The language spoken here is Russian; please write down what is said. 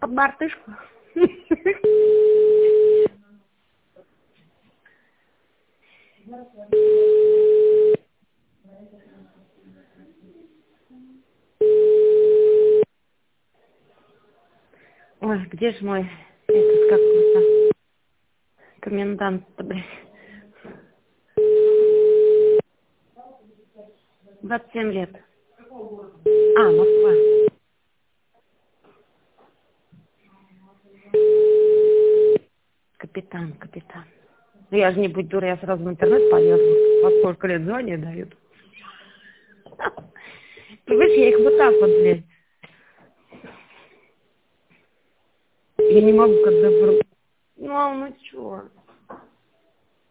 под мартышку. Ой, где ж мой этот какой-то комендант-то, блядь? 27 лет. А, Москва. Капитан. Ну я же не будь дура, я сразу в интернет полезу. Во сколько лет звания дают. Понимаешь, я их вот так вот, блядь. Я не могу, когда... Ну чё?